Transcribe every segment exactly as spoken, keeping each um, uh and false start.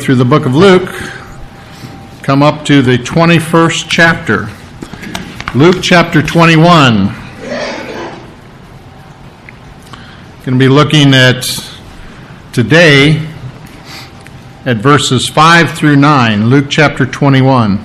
through the book of Luke, come up to the twenty-first chapter. Luke chapter twenty-one. Going to be looking at today at verses five through nine. Luke chapter twenty-one.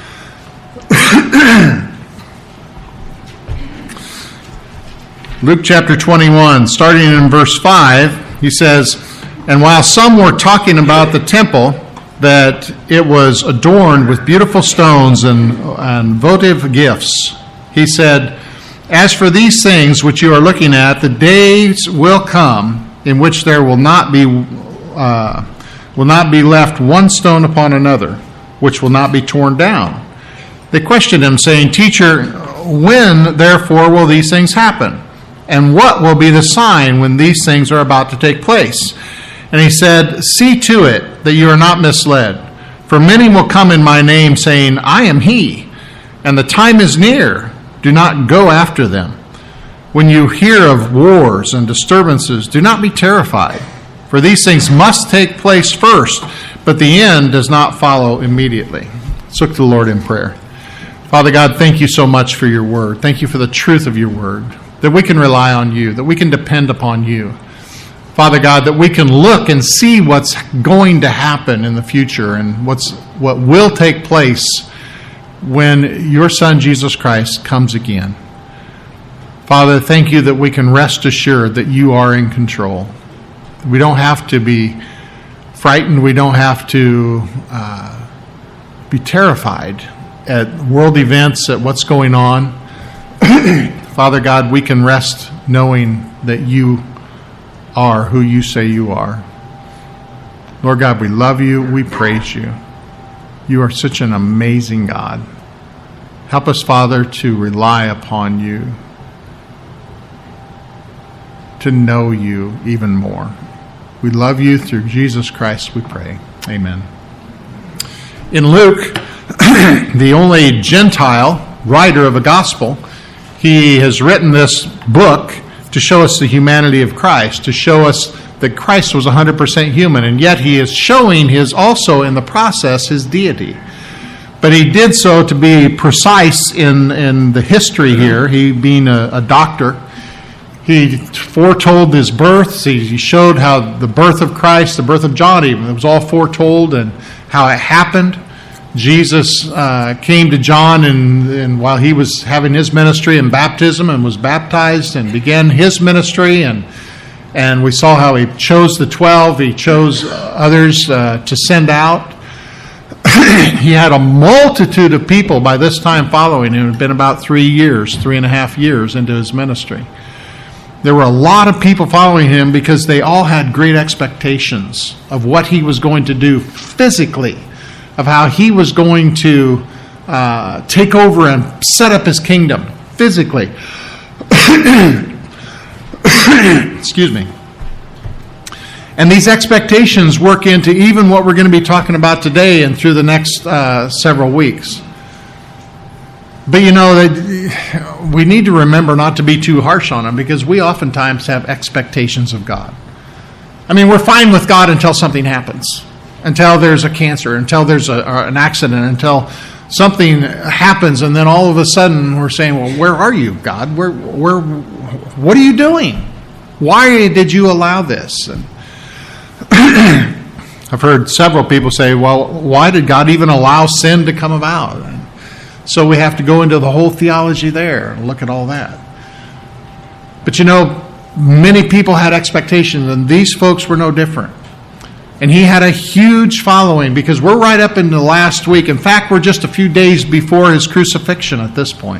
Luke chapter twenty-one, starting in verse five, he says, "And while some were talking about the temple, that it was adorned with beautiful stones and, and votive gifts, he said, As for these things which you are looking at, the days will come in which there will not be uh, will not be left one stone upon another, which will not be torn down. They questioned him, saying, Teacher, when therefore will these things happen? And what will be the sign when these things are about to take place? And he said, See to it that you are not misled. For many will come in my name, saying, I am he, and the time is near. Do not go after them. When you hear of wars and disturbances, do not be terrified. For these things must take place first, but the end does not follow immediately." Let's look to the Lord in prayer. Father God, thank you so much for your word. Thank you for the truth of your word, that we can rely on you, that we can depend upon you. Father God, that we can look and see what's going to happen in the future and what's what will take place when your Son, Jesus Christ, comes again. Father, thank you that we can rest assured that you are in control. We don't have to be frightened. We don't have to uh, be terrified at world events, at what's going on. Father God, we can rest knowing that you are who you say you are. Lord God, we love you. We praise you. You are such an amazing God. Help us, Father, to rely upon you, to know you even more. We love you through Jesus Christ, we pray. Amen. In Luke, the only Gentile writer of a gospel, he has written this book to show us the humanity of Christ, to show us that Christ was one hundred percent human, and yet he is showing his also in the process his deity. But he did so to be precise in, in the history here, he being a, a doctor. He foretold his birth. He showed how the birth of Christ, the birth of John even, it was all foretold and how it happened. Jesus uh, came to John and, and while he was having his ministry in baptism and was baptized and began his ministry. And and we saw how he chose the twelve. He chose others uh, to send out. He had a multitude of people by this time following him. It had been about three years, three and a half years into his ministry. There were a lot of people following him because they all had great expectations of what he was going to do physically, of how he was going to uh, take over and set up his kingdom physically. Excuse me. And these expectations work into even what we're going to be talking about today and through the next uh, several weeks. But you know, that we need to remember not to be too harsh on him because we oftentimes have expectations of God. I mean, we're fine with God until something happens, until there's a cancer, until there's a, an accident, until something happens, and then all of a sudden we're saying, well, where are you, God? Where, where, what are you doing? Why did you allow this? And I've heard several people say, well, why did God even allow sin to come about? And so we have to go into the whole theology there and look at all that. But you know, many people had expectations, and these folks were no different. And he had a huge following because we're right up in the last week. In fact, we're just a few days before his crucifixion at this point.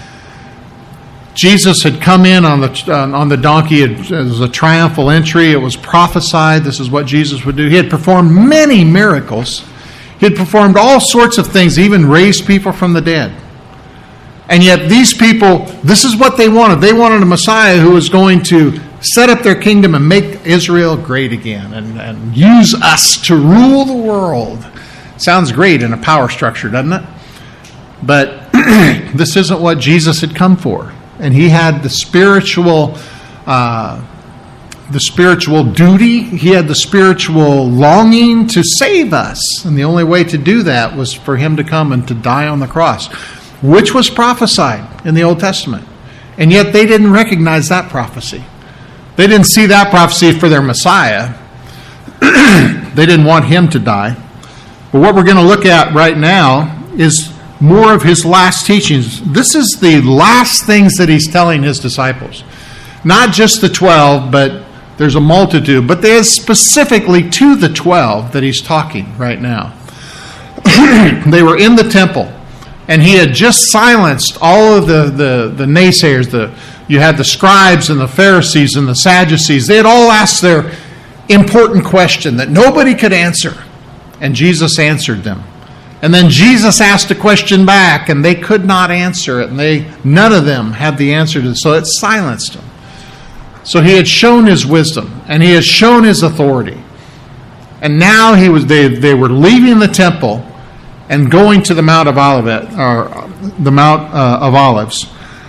Jesus had come in on the on the donkey. It was a triumphal entry. It was prophesied. This is what Jesus would do. He had performed many miracles. He had performed all sorts of things, even raised people from the dead. And yet these people, this is what they wanted. They wanted a Messiah who was going to set up their kingdom and make Israel great again and, and use us to rule the world. Sounds great in a power structure, doesn't it? But this isn't what Jesus had come for. And he had the spiritual uh, the spiritual duty. He had the spiritual longing to save us. And the only way to do that was for him to come and to die on the cross, which was prophesied in the Old Testament. And yet they didn't recognize that prophecy. They didn't see that prophecy for their Messiah. They didn't want him to die. But what we're going to look at right now is more of his last teachings. This is the last things that he's telling his disciples. Not just the twelve, but there's a multitude. But there's specifically to the twelve that he's talking right now. They were in the temple, and he had just silenced all of the, the, the naysayers. The, you had the scribes and the Pharisees and the Sadducees. They had all asked their important question that nobody could answer. And Jesus answered them. And then Jesus asked a question back, and they could not answer it. And they none of them had the answer to it, so it silenced them. So he had shown his wisdom, and he had shown his authority. And now he was they, they were leaving the temple and going to the Mount of Olivet, or the Mount uh, of Olives.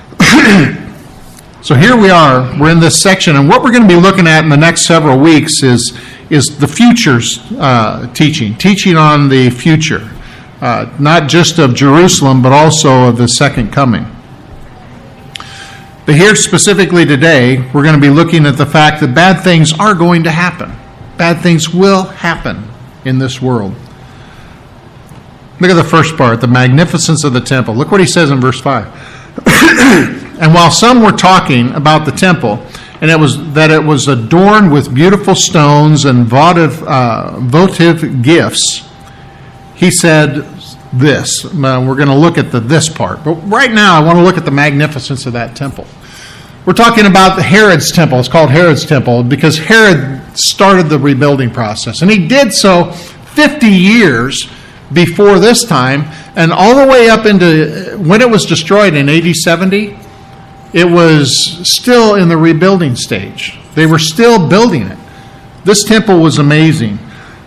So here we are, we're in this section, and what we're going to be looking at in the next several weeks is, is the futures uh, teaching, teaching on the future, uh, not just of Jerusalem, but also of the second coming. But here specifically today, we're going to be looking at the fact that bad things are going to happen. Bad things will happen in this world. Look at the first part, the magnificence of the temple. Look what he says in verse five. And while some were talking about the temple, and it was that it was adorned with beautiful stones and votive, uh, votive gifts, he said this. Now, we're going to look at the this part. But right now, I want to look at the magnificence of that temple. We're talking about Herod's temple. It's called Herod's temple because Herod started the rebuilding process. And he did so fifty years before this time, and all the way up into when it was destroyed in A D seventy, it was still in the rebuilding stage. They were still building it. This temple was amazing.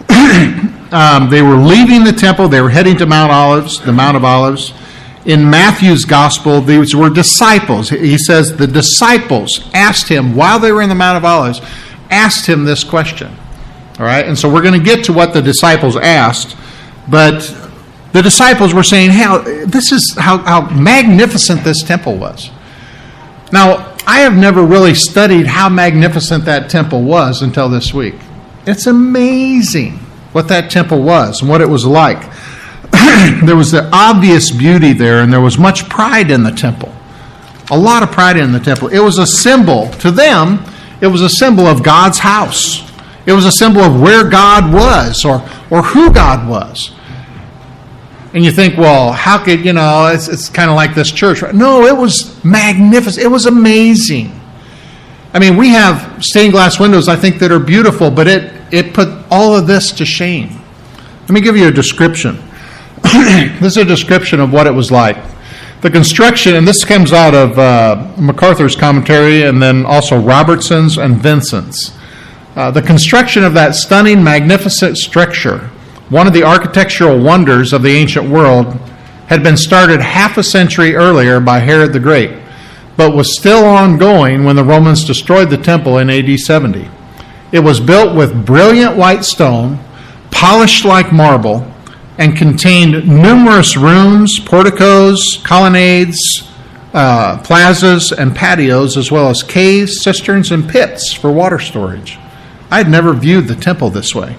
um, they were leaving the temple. They were heading to Mount Olives, the Mount of Olives. In Matthew's gospel, these were disciples. He says the disciples asked him, while they were in the Mount of Olives, asked him this question. All right, and so we're going to get to what the disciples asked, but the disciples were saying, hey, this is how, how magnificent this temple was. Now, I have never really studied how magnificent that temple was until this week. It's amazing what that temple was and what it was like. There was the obvious beauty there, and there was much pride in the temple. A lot of pride in the temple. It was a symbol, to them, it was a symbol of God's house. It was a symbol of where God was, or, or who God was. And you think, well, how could, you know, it's, it's kind of like this church. Right? No, it was magnificent. It was amazing. I mean, we have stained glass windows, I think, that are beautiful, but it, it put all of this to shame. Let me give you a description. This is a description of what it was like. The construction, and this comes out of uh, MacArthur's commentary, and then also Robertson's and Vincent's. Uh, the construction of that stunning, magnificent structure, one of the architectural wonders of the ancient world, had been started half a century earlier by Herod the Great, but was still ongoing when the Romans destroyed the temple in A D seventy. It was built with brilliant white stone, polished like marble, and contained numerous rooms, porticos, colonnades, uh, plazas, and patios, as well as caves, cisterns, and pits for water storage. I had never viewed the temple this way.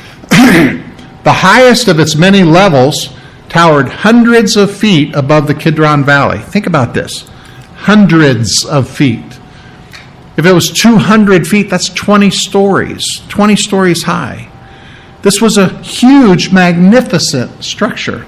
The highest of its many levels towered hundreds of feet above the Kidron Valley. Think about this. Hundreds of feet. If it was two hundred feet, that's twenty stories. twenty stories high. This was a huge, magnificent structure.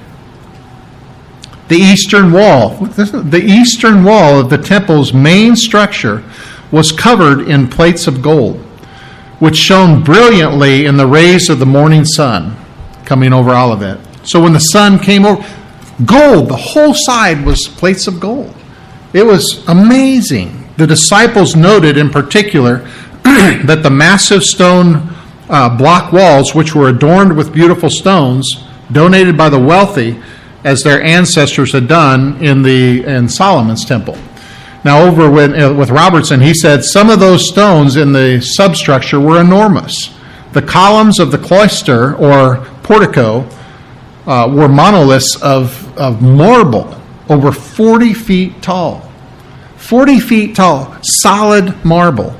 The eastern wall, the eastern wall of the temple's main structure was covered in plates of gold, which shone brilliantly in the rays of the morning sun coming over all of it. So when the sun came over, gold, the whole side was plates of gold. It was amazing. The disciples noted in particular that the massive stone uh, block walls, which were adorned with beautiful stones, donated by the wealthy, as their ancestors had done in the in Solomon's temple. Now, over with, uh, with Robertson, he said some of those stones in the substructure were enormous. The columns of the cloister or portico uh, were monoliths of, of marble, over forty feet tall. forty feet tall, solid marble.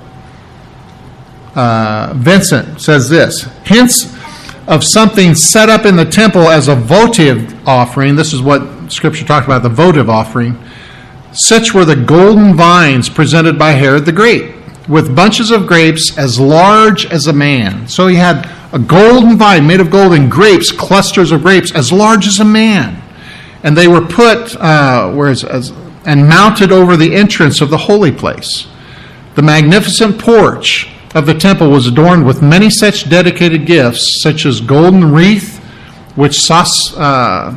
Uh, Vincent says this, hence of something set up in the temple as a votive offering. This is what Scripture talked about, the votive offering. Such were the golden vines presented by Herod the Great, with bunches of grapes as large as a man. So he had a golden vine made of gold and grapes, clusters of grapes as large as a man. And they were put, uh, whereas, as, and mounted over the entrance of the holy place. The magnificent porch of the temple was adorned with many such dedicated gifts, such as golden wreath, which Sos, uh,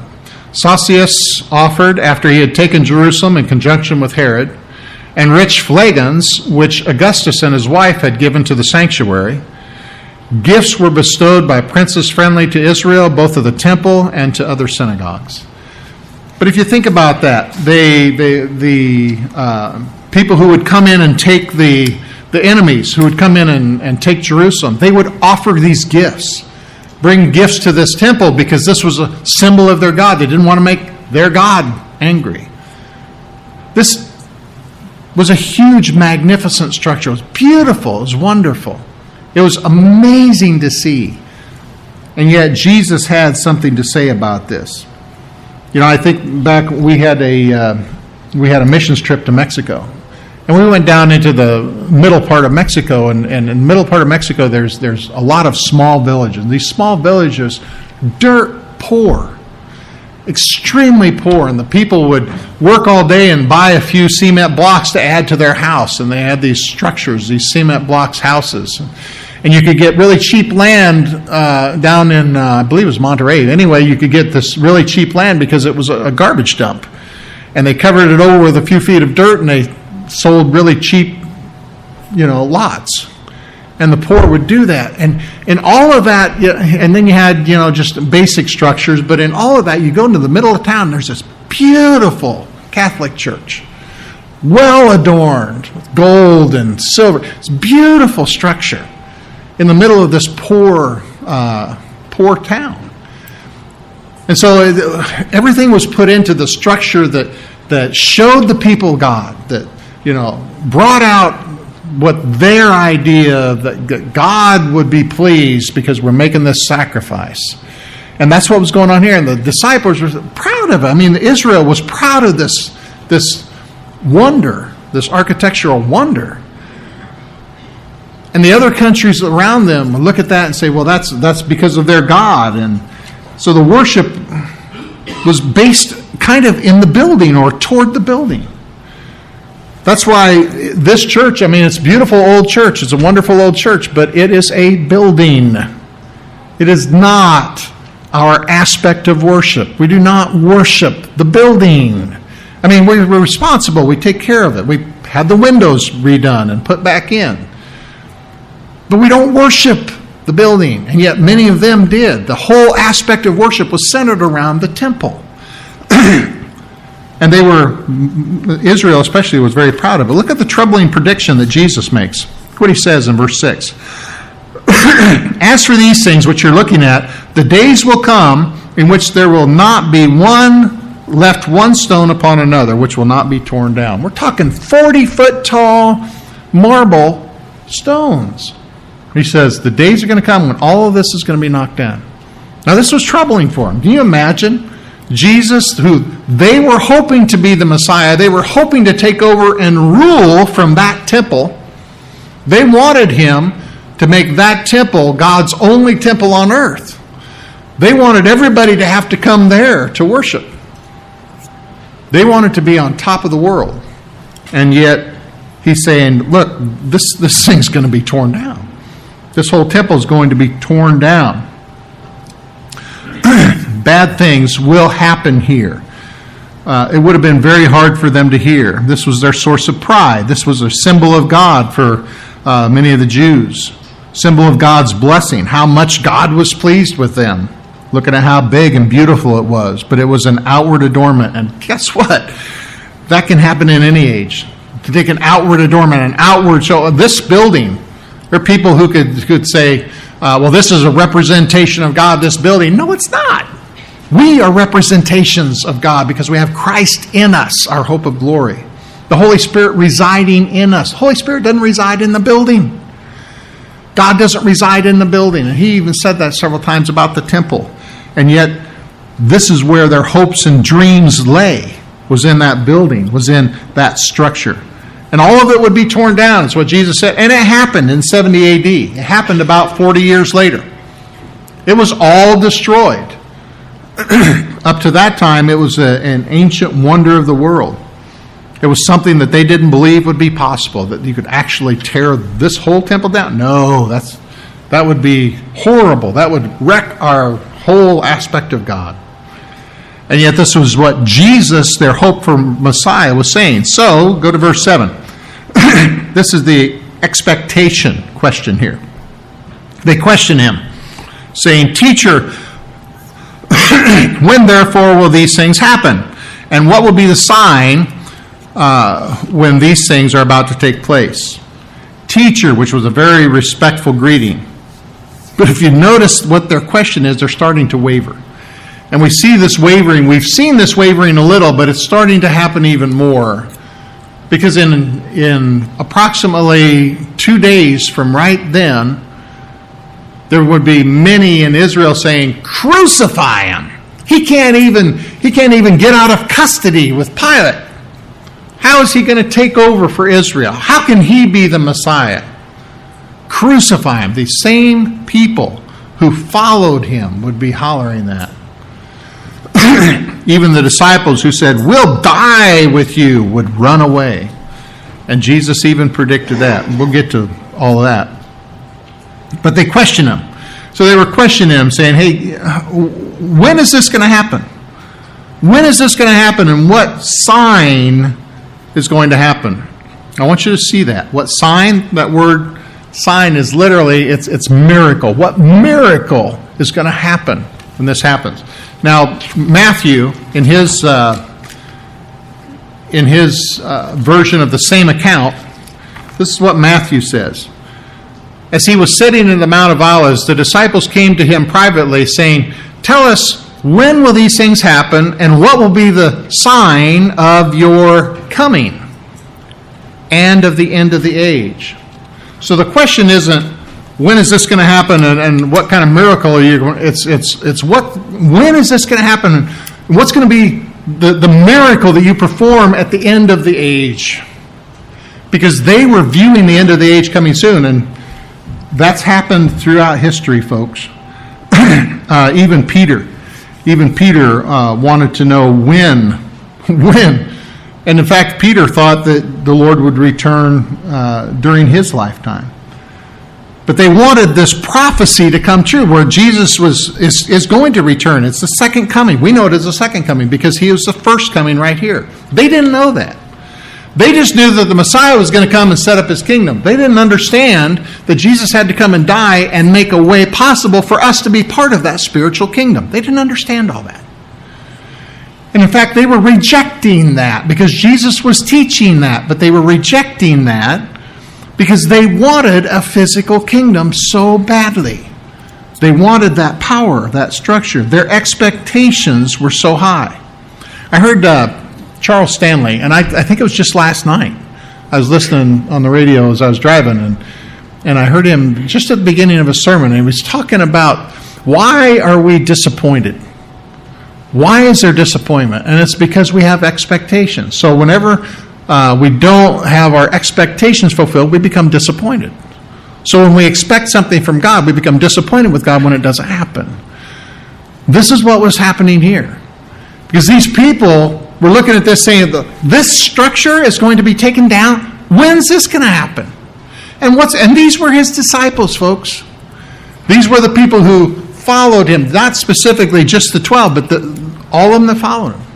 Sosius offered after he had taken Jerusalem in conjunction with Herod, and rich flagons, which Augustus and his wife had given to the sanctuary. Gifts were bestowed by princes friendly to Israel, both of the temple and to other synagogues. But if you think about that, they, they, the uh, people who would come in and take the, the enemies, who would come in and, and take Jerusalem, they would offer these gifts, bring gifts to this temple because this was a symbol of their God. They didn't want to make their God angry. This was a huge, magnificent structure. It was beautiful. It was wonderful. It was amazing to see. And yet Jesus had something to say about this. You know, I think back we had a uh, we had a missions trip to Mexico, and we went down into the middle part of Mexico. And, and in the middle part of Mexico, there's there's a lot of small villages. These small villages, dirt poor, extremely poor, and the people would work all day and buy a few cement blocks to add to their house. And they had these structures, these cement blocks houses. And you could get really cheap land uh, down in, uh, I believe it was Monterey. Anyway, you could get this really cheap land because it was a, a garbage dump. And they covered it over with a few feet of dirt, and they sold really cheap, you know, lots. And the poor would do that. And in all of that, and then you had, you know, just basic structures, but in all of that, you go into the middle of town, there's this beautiful Catholic church, well adorned with gold and silver. It's a beautiful structure in the middle of this poor, uh, poor town. And so everything was put into the structure that that showed the people God, that, you know, brought out what their idea that God would be pleased because we're making this sacrifice. And that's what was going on here. And the disciples were proud of it. I mean, Israel was proud of this, this wonder, this architectural wonder. And the other countries around them look at that and say, well, that's that's because of their God. And so the worship was based kind of in the building or toward the building. That's why this church, I mean, it's a beautiful old church. It's a wonderful old church, but it is a building. It is not our aspect of worship. We do not worship the building. I mean, we're responsible. We take care of it. We had the windows redone and put back in. But we don't worship the building, and yet many of them did. The whole aspect of worship was centered around the temple. And they were, Israel especially, was very proud of it. Look at the troubling prediction that Jesus makes. Look what he says in verse six. As for these things which you're looking at, the days will come in which there will not be one left one stone upon another, which will not be torn down. We're talking forty-foot tall marble stones. He says the days are going to come when all of this is going to be knocked down. Now, this was troubling for him. Can you imagine? Jesus, who they were hoping to be the Messiah, they were hoping to take over and rule from that temple. They wanted him to make that temple God's only temple on earth. They wanted everybody to have to come there to worship. They wanted to be on top of the world. And yet, he's saying, look, this, this thing's going to be torn down. This whole temple is going to be torn down. Bad things will happen here. Uh, it would have been very hard for them to hear. This was their source of pride. This was a symbol of God for uh, many of the Jews. Symbol of God's blessing. How much God was pleased with them. Looking at how big and beautiful it was. But it was an outward adornment. And guess what? That can happen in any age. to take an outward adornment, an outward show. This building, there are people who could, could say, uh, well, this is a representation of God, this building. No, it's not. We are representations of God because we have Christ in us, our hope of glory. The Holy Spirit residing in us. The Holy Spirit doesn't reside in the building. God doesn't reside in the building. And he even said that several times about the temple. And yet, this is where their hopes and dreams lay, was in that building, was in that structure. And all of it would be torn down, is what Jesus said. And it happened in seventy A D. It happened about forty years later. It was all destroyed. Up to that time, it was a, an ancient wonder of the world. It was something that they didn't believe would be possible, that you could actually tear this whole temple down. No, that's that would be horrible. That would wreck our whole aspect of God. And yet this was what Jesus, their hope for Messiah, was saying. So, go to verse seven. This is the expectation question here. They question him, saying, Teacher, when therefore will these things happen? And what will be the sign uh, when these things are about to take place? Teacher, which was a very respectful greeting. But if you notice what their question is, they're starting to waver. And we see this wavering. We've seen this wavering a little, but it's starting to happen even more. Because in, in approximately two days from right then, there would be many in Israel saying, crucify him. He can't even, he can't even get out of custody with Pilate. How is he going to take over for Israel? How can he be the Messiah? Crucify him. The same people who followed him would be hollering that. Even the disciples who said, we'll die with you, would run away. And Jesus even predicted that. We'll get to all of that. But they questioned him. So they were questioning him, saying, hey, when is this going to happen? When is this going to happen, and what sign is going to happen? I want you to see that. What sign? That word sign is literally, it's it's miracle. What miracle is going to happen when this happens? Now, Matthew, in his uh, in his uh, version of the same account, this is what Matthew says. As he was sitting in the Mount of Olives, the disciples came to him privately, saying, Tell us, when will these things happen, and what will be the sign of your coming and of the end of the age? So the question isn't, when is this going to happen, and, and what kind of miracle are you going to, it's it's it's what when is this going to happen, and what's going to be the, the miracle that you perform at the end of the age? Because they were viewing the end of the age coming soon, and that's happened throughout history, folks. uh, even Peter, even Peter uh, wanted to know when, when. And in fact, Peter thought that the Lord would return uh, during his lifetime. But they wanted this prophecy to come true, where Jesus was is, is going to return. It's the second coming. We know it as the second coming because he was the first coming right here. They didn't know that. They just knew that the Messiah was going to come and set up his kingdom. They didn't understand that Jesus had to come and die and make a way possible for us to be part of that spiritual kingdom. They didn't understand all that. And in fact, they were rejecting that because Jesus was teaching that. But they were rejecting that because they wanted a physical kingdom so badly. They wanted that power, that structure. Their expectations were so high. I heard uh, Charles Stanley, and I, I think it was just last night. I was listening on the radio as I was driving, and and I heard him just at the beginning of a sermon, and he was talking about why are we disappointed? Why is there disappointment? And it's because we have expectations. So whenever uh, we don't have our expectations fulfilled, we become disappointed. So when we expect something from God, we become disappointed with God when it doesn't happen. This is what was happening here. Because these people were looking at this saying, this structure is going to be taken down. When's this going to happen? And what's and these were his disciples, folks. These were the people who followed him, not specifically just the twelve, but the, all of them that followed him.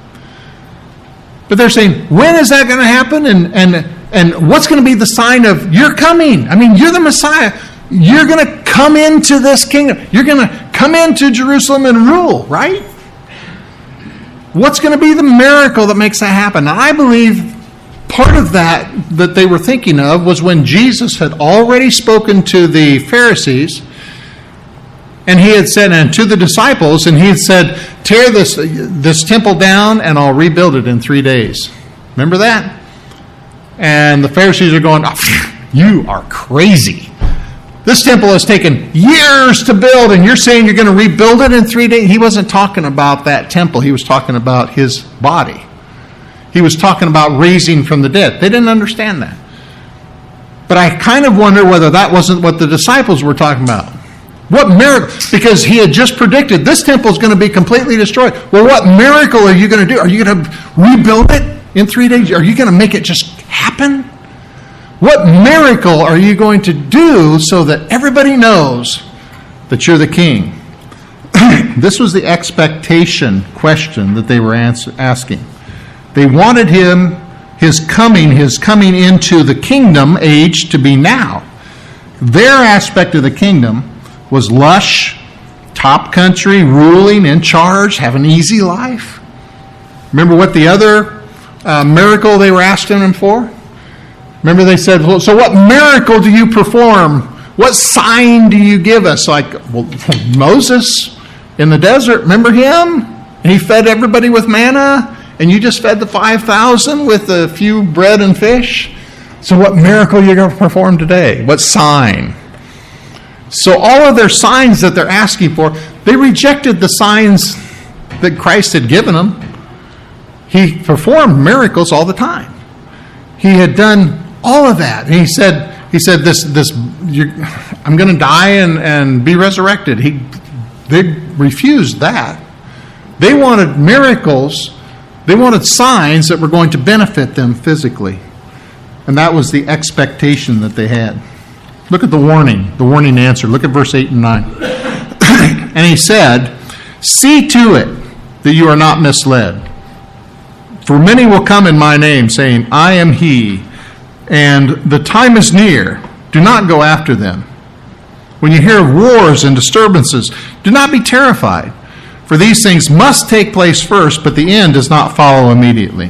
But they're saying, when is that going to happen? And and and what's going to be the sign of your coming? I mean, you're the Messiah. You're going to come into this kingdom. You're going to come into Jerusalem and rule, right? What's going to be the miracle that makes that happen? Now, I believe part of that that they were thinking of was when Jesus had already spoken to the Pharisees, and he had said, and to the disciples, and he had said, tear this, this temple down and I'll rebuild it in three days. Remember that? And the Pharisees are going, oh, you are crazy. This temple has taken years to build, and you're saying you're going to rebuild it in three days? He wasn't talking about that temple. He was talking about his body. He was talking about raising from the dead. They didn't understand that. But I kind of wonder whether that wasn't what the disciples were talking about. What miracle? Because he had just predicted this temple is going to be completely destroyed. Well, what miracle are you going to do? Are you going to rebuild it in three days? Are you going to make it just happen? What miracle are you going to do so that everybody knows that you're the king? This was the expectation question that they were answer, asking. They wanted him, his coming, his coming into the kingdom age to be now. Their aspect of the kingdom was lush, top country, ruling, in charge, have an easy life. Remember what the other uh, miracle they were asking him for? Remember they said, well, so what miracle do you perform? What sign do you give us? Like, well, Moses in the desert, remember him? And he fed everybody with manna, and you just fed the five thousand with a few bread and fish. So what miracle are you going to perform today? What sign? So all of their signs that they're asking for, they rejected the signs that Christ had given them. He performed miracles all the time. He had done all of that. And he said, he said, this, this, you're, I'm going to die and, and be resurrected. He, they refused that. They wanted miracles. They wanted signs that were going to benefit them physically. And that was the expectation that they had. Look at the warning, the warning answer. Look at verse eight and nine. And he said, see to it that you are not misled. For many will come in my name, saying, I am he, and the time is near. Do not go after them. When you hear of wars and disturbances, do not be terrified. For these things must take place first, but the end does not follow immediately.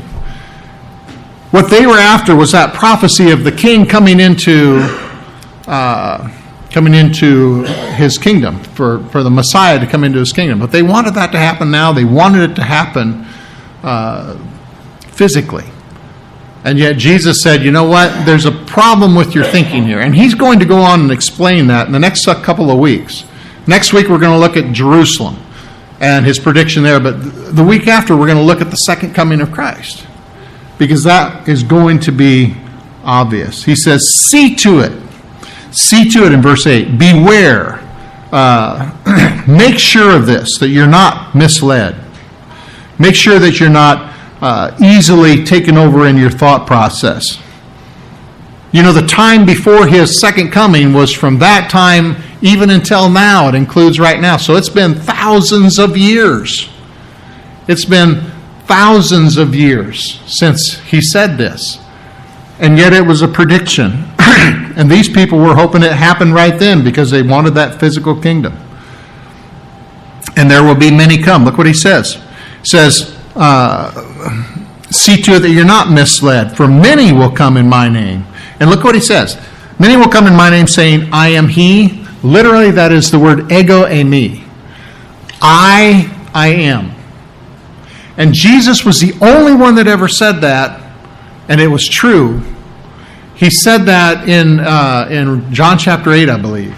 What they were after was that prophecy of the king coming into uh, coming into his kingdom, for, for the Messiah to come into his kingdom. But they wanted that to happen now. They wanted it to happen uh, physically. And yet Jesus said, you know what? There's a problem with your thinking here. And he's going to go on and explain that in the next couple of weeks. Next week we're going to look at Jerusalem and his prediction there. But the week after we're going to look at the second coming of Christ, because that is going to be obvious. He says, see to it. See to it in verse eight. Beware. Uh, make sure of this, that you're not misled. Make sure that you're not uh, easily taken over in your thought process. You know, the time before his second coming was from that time even until now. It includes right now. So it's been thousands of years. It's been thousands of years since he said this. And yet it was a prediction. And these people were hoping it happened right then because they wanted that physical kingdom. And there will be many come. Look what he says. He says, uh, see to it that you're not misled, for many will come in my name. And look what he says. Many will come in my name saying, I am he. Literally, that is the word ego eimi. I, I am. And Jesus was the only one that ever said that, and it was true. He said that in uh, in John chapter eight, I believe,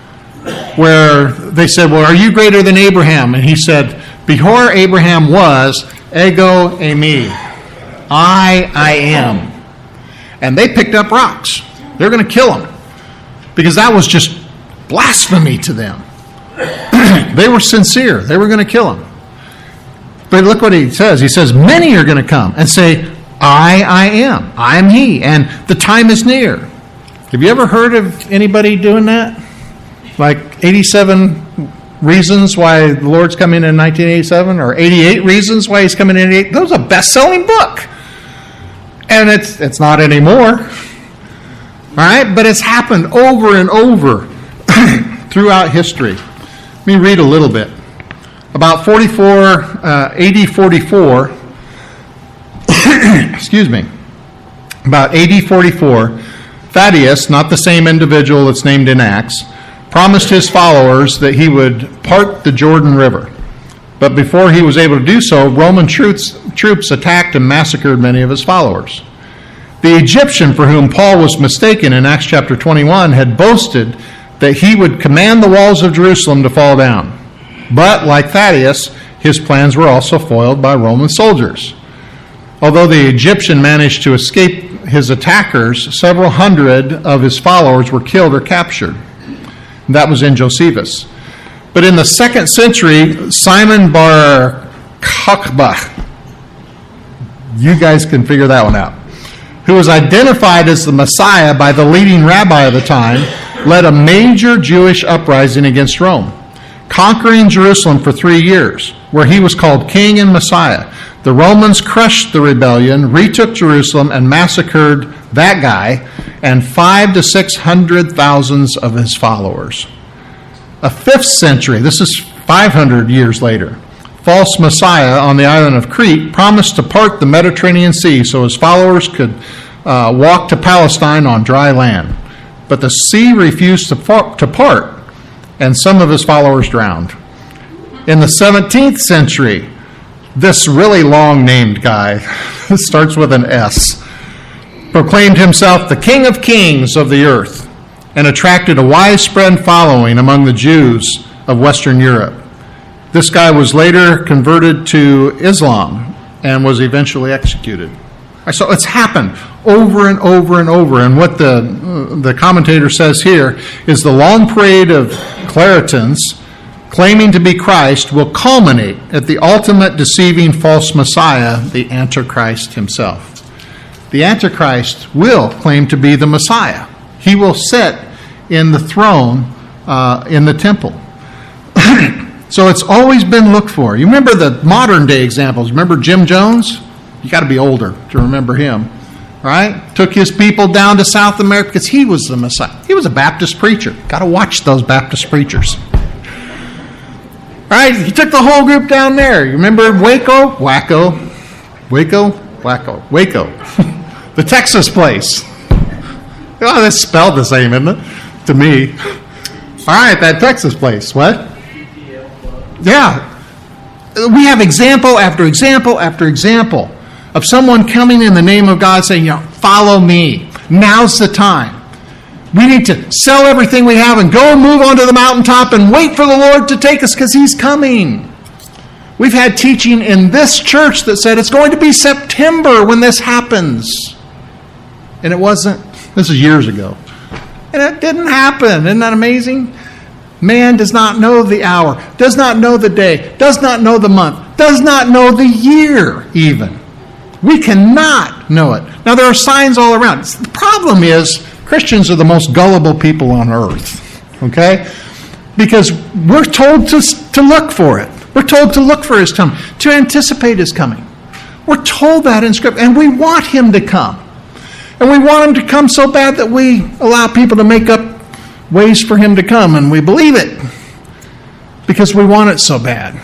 where they said, well, are you greater than Abraham? And he said, before Abraham was, ego eimi. I, I am. And they picked up rocks. They're going to kill him because that was just blasphemy to them. They were sincere. They were going to kill him. But look what he says. He says, many are going to come and say, I, I am. I am he. And the time is near. Have you ever heard of anybody doing that? Like eighty-seven reasons why the Lord's coming in nineteen eighty-seven, or eighty-eight reasons why he's coming in eighty-eight. That was a best-selling book. And it's it's not anymore. All right? But it's happened over and over throughout history. Let me read a little bit. About forty-four, uh, A D forty-four, excuse me, about A D forty-four, Thaddeus, not the same individual that's named in Acts, promised his followers that he would part the Jordan River. But before he was able to do so, Roman troops, troops attacked and massacred many of his followers. The Egyptian for whom Paul was mistaken in Acts chapter twenty-one had boasted that he would command the walls of Jerusalem to fall down. But, like Thaddeus, his plans were also foiled by Roman soldiers. Although the Egyptian managed to escape his attackers, several hundred of his followers were killed or captured. That was in Josephus. But in the second century, Simon Bar Kokhba, you guys can figure that one out, who was identified as the Messiah by the leading rabbi of the time, led a major Jewish uprising against Rome, conquering Jerusalem for three years, where he was called King and Messiah. The Romans crushed the rebellion, retook Jerusalem, and massacred that guy and five to six hundred thousands of his followers. A fifth century, this is five hundred years later, false Messiah on the island of Crete promised to part the Mediterranean Sea so his followers could uh, walk to Palestine on dry land. But the sea refused to, far- to part, and some of his followers drowned. In the seventeenth century, this really long-named guy, starts with an S, proclaimed himself the King of Kings of the earth and attracted a widespread following among the Jews of Western Europe. This guy was later converted to Islam and was eventually executed. So it's happened over and over and over. And what the, the commentator says here is the long parade of Claritans claiming to be Christ will culminate at the ultimate deceiving false Messiah, the Antichrist himself. The Antichrist will claim to be the Messiah. He will sit in the throne uh, in the temple. So it's always been looked for. You remember the modern day examples. Remember Jim Jones? You got to be older to remember him, right? Took his people down to South America because he was the Messiah. He was a Baptist preacher. Got to watch those Baptist preachers. Right? He took the whole group down there. You remember Waco? Waco. Waco? Waco. Waco. The Texas place. Oh, that's spelled the same, isn't it? To me. All right, that Texas place. What? Yeah. We have example after example after example of someone coming in the name of God saying, you know, follow me. Now's the time. We need to sell everything we have and go and move onto the mountaintop and wait for the Lord to take us because he's coming. We've had teaching in this church that said it's going to be September when this happens. And it wasn't. This is years ago. And it didn't happen. Isn't that amazing? Man does not know the hour, does not know the day, does not know the month, does not know the year even. We cannot know it. Now, there are signs all around. The problem is Christians are the most gullible people on earth, okay? Because we're told to, to look for it. We're told to look for his coming, to anticipate his coming. We're told that in Scripture, and we want him to come. And we want him to come so bad that we allow people to make up ways for him to come, and we believe it because we want it so bad.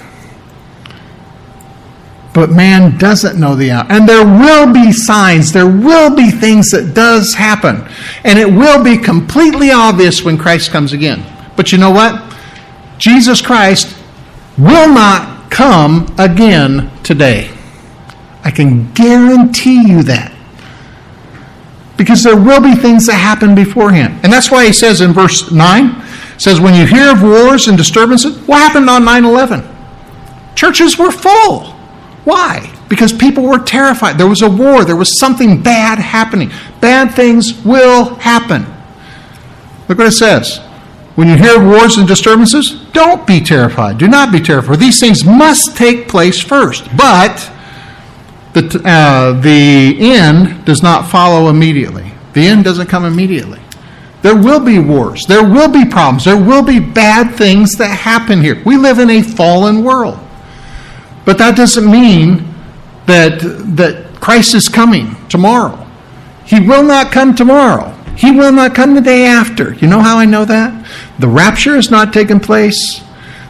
But man doesn't know the hour. And there will be signs, there will be things that does happen. And it will be completely obvious when Christ comes again. But you know what? Jesus Christ will not come again today. I can guarantee you that. Because there will be things that happen beforehand. And that's why he says in verse nine, says, when you hear of wars and disturbances, what happened on nine eleven? Churches were full. Why? Because people were terrified. There was a war. There was something bad happening. Bad things will happen. Look what it says. When you hear of wars and disturbances, don't be terrified. Do not be terrified. These things must take place first. But the, uh, the end does not follow immediately. The end doesn't come immediately. There will be wars. There will be problems. There will be bad things that happen here. We live in a fallen world. But that doesn't mean that, that Christ is coming tomorrow. He will not come tomorrow. He will not come the day after. You know how I know that? The rapture has not taken place.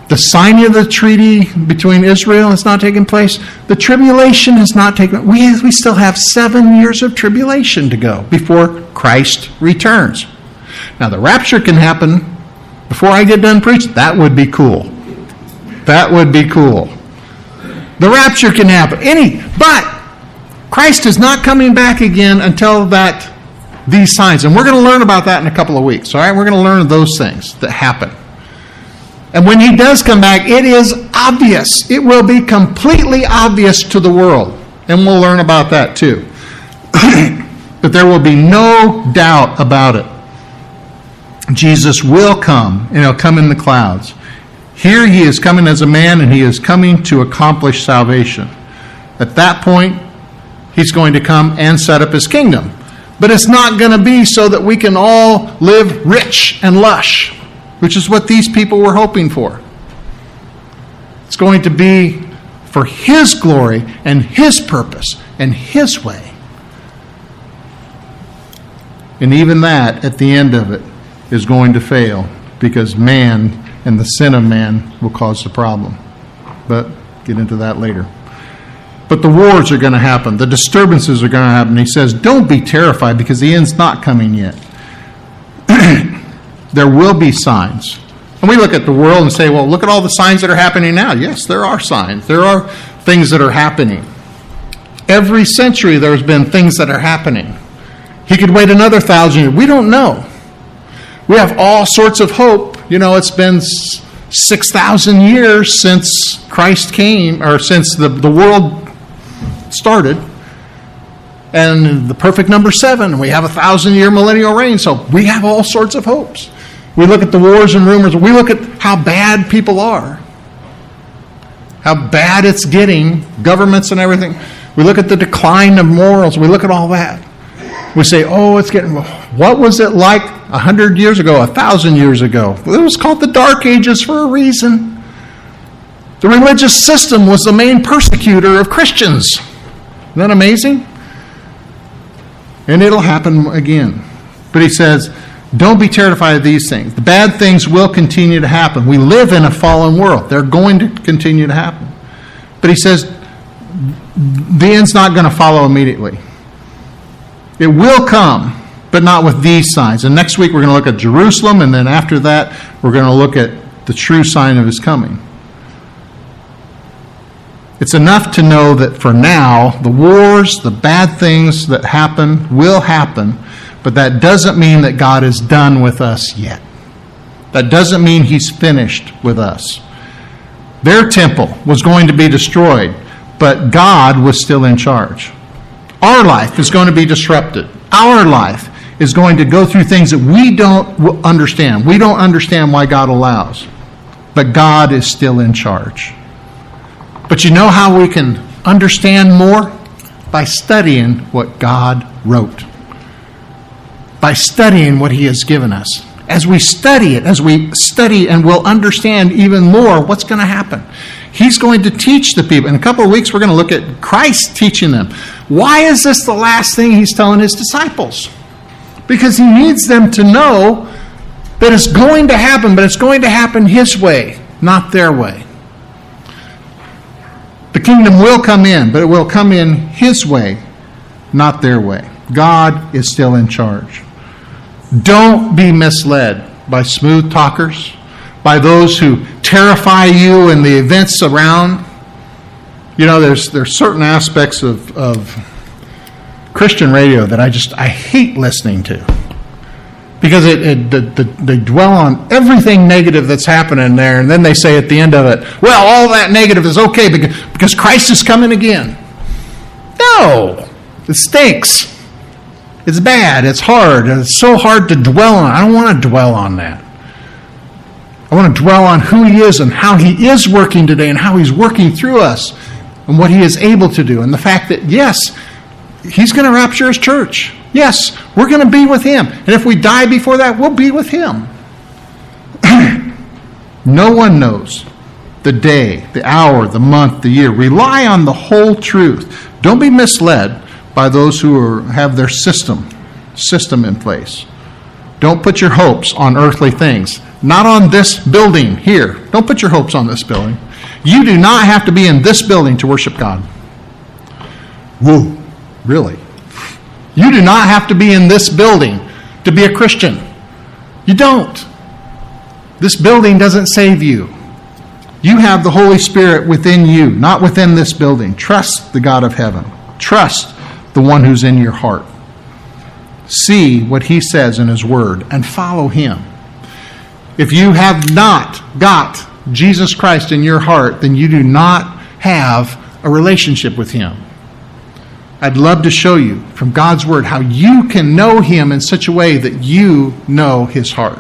The signing of the treaty between Israel has not taken place. The tribulation has not taken place. We, we still have seven years of tribulation to go before Christ returns. Now, the rapture can happen before I get done preaching. That would be cool. That would be cool. The rapture can happen. Any, but Christ is not coming back again until that these signs. And we're going to learn about that in a couple of weeks. All right, we're going to learn those things that happen. And when he does come back, it is obvious. It will be completely obvious to the world. And we'll learn about that too. But there will be no doubt about it. Jesus will come, and he'll come in the clouds. Here he is coming as a man, and he is coming to accomplish salvation. At that point, he's going to come and set up his kingdom. But it's not going to be so that we can all live rich and lush, which is what these people were hoping for. It's going to be for his glory and his purpose and his way. And even that, at the end of it, is going to fail because man and the sin of man will cause the problem. But get into that later. But the wars are going to happen. The disturbances are going to happen. He says, don't be terrified because the end's not coming yet. There will be signs. And we look at the world and say, well, look at all the signs that are happening now. Yes, there are signs. There are things that are happening. Every century there's been things that are happening. He could wait another thousand years. We don't know. We have all sorts of hope. You know, it's been six thousand years since Christ came, or since the, the world started. And the perfect number seven, we have a thousand-year millennial reign. So we have all sorts of hopes. We look at the wars and rumors. We look at how bad people are. How bad it's getting, governments and everything. We look at the decline of morals. We look at all that. We say, oh, it's getting... What was it like a hundred years ago, a thousand years ago? It was called the Dark Ages for a reason. The religious system was the main persecutor of Christians. Isn't that amazing? And it'll happen again. But he says, don't be terrified of these things. The bad things will continue to happen. We live in a fallen world. They're going to continue to happen. But he says, the end's not going to follow immediately. It will come, but not with these signs. And next week we're going to look at Jerusalem, and then after that we're going to look at the true sign of his coming. It's enough to know that for now, the wars, the bad things that happen will happen, but that doesn't mean that God is done with us yet. That doesn't mean he's finished with us. Their temple was going to be destroyed, but God was still in charge. Our life is going to be disrupted. Our life is going to go through things that we don't understand. We don't understand why God allows. But God is still in charge. But you know how we can understand more? By studying what God wrote. By studying what he has given us. As we study it, as we study and we'll understand even more what's going to happen. He's going to teach the people. In a couple of weeks, we're going to look at Christ teaching them. Why is this the last thing he's telling his disciples? Because he needs them to know that it's going to happen, but it's going to happen his way, not their way. The kingdom will come in, but it will come in his way, not their way. God is still in charge. Don't be misled by smooth talkers, by those who terrify you and the events around. You know, there's there's certain aspects of, of Christian radio that I just, I hate listening to. Because it, it the, the, they dwell on everything negative that's happening there, and then they say at the end of it, well, all that negative is okay because, because Christ is coming again. No, it stinks. It's bad, it's hard, and it's so hard to dwell on. I don't want to dwell on that. I want to dwell on who he is and how he is working today and how he's working through us and what he is able to do. And the fact that, yes, he's going to rapture his church. Yes, we're going to be with him. And if we die before that, we'll be with him. No one knows the day, the hour, the month, the year. Rely on the whole truth. Don't be misled by those who are, have their system, system in place. Don't put your hopes on earthly things. not on this building here. Don't put your hopes on this building. You do not have to be in this building to worship God. Whoa, really? You do not have to be in this building to be a Christian. You don't. This building doesn't save you. You have the Holy Spirit within you, not within this building. Trust the God of heaven. Trust the one who's in your heart. See what he says in his word and follow him. If you have not got Jesus Christ in your heart, then you do not have a relationship with him. I'd love to show you from God's word how you can know him in such a way that you know his heart.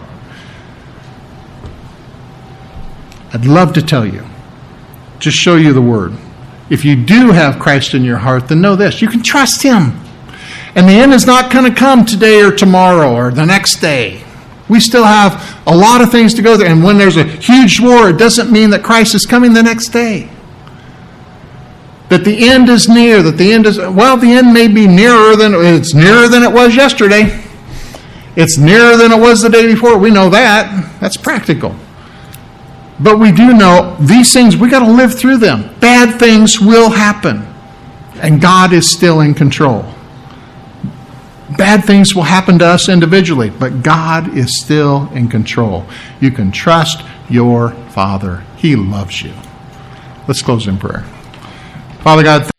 I'd love to tell you. Just show you the word. If you do have Christ in your heart, then know this. You can trust him. And the end is not going to come today or tomorrow or the next day. We still have a lot of things to go through. And when there's a huge war, it doesn't mean that Christ is coming the next day. That the end is near. That the end is, well, the end may be nearer than, it's nearer than it was yesterday. It's nearer than it was the day before. We know that. That's practical. But we do know these things, we got to live through them. Bad things will happen. And God is still in control. Bad things will happen to us individually, but God is still in control. You can trust your Father. He loves you. Let's close in prayer. Father God,